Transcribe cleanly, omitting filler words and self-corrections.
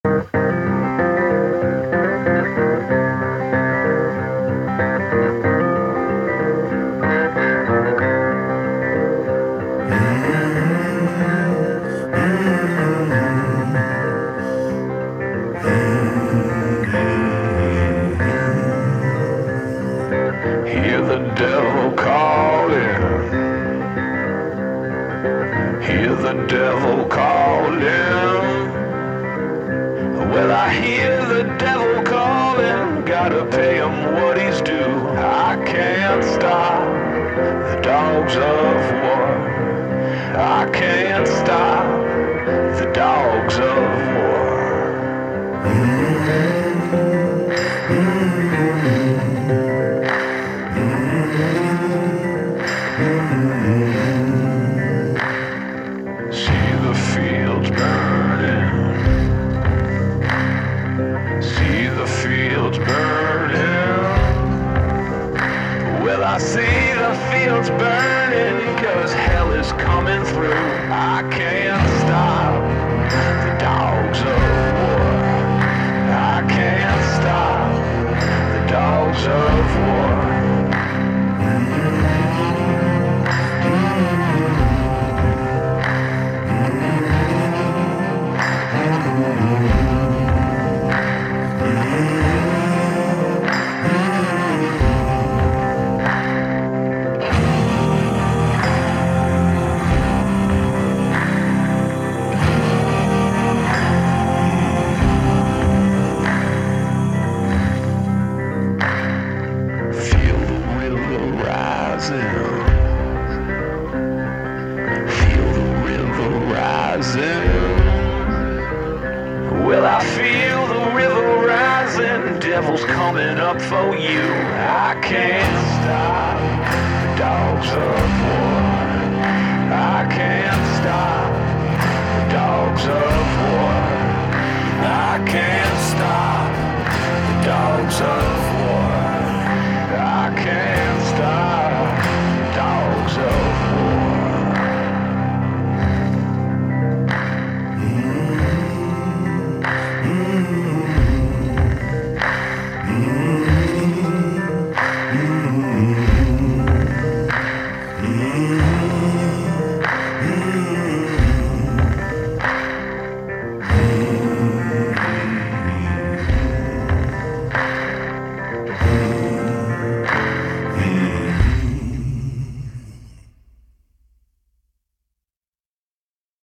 Hear the devil calling. Hear the devil calling. Well, I hear the devil calling. Gotta pay him what he's due. I can't stop the dogs of war. I can't stop the dogs of war. See the fields burning. See the fields burning. Well, I see the fields burning, 'cause hell is coming through. I can't stop the dogs of war. I can't stop the dogs of war. Feel the river rising. Feel the river rising. Well, I feel the river rising. Devil's coming up for you. I can't stop the dogs of war. I can't stop the dogs of war. I can't stop the dogs of war.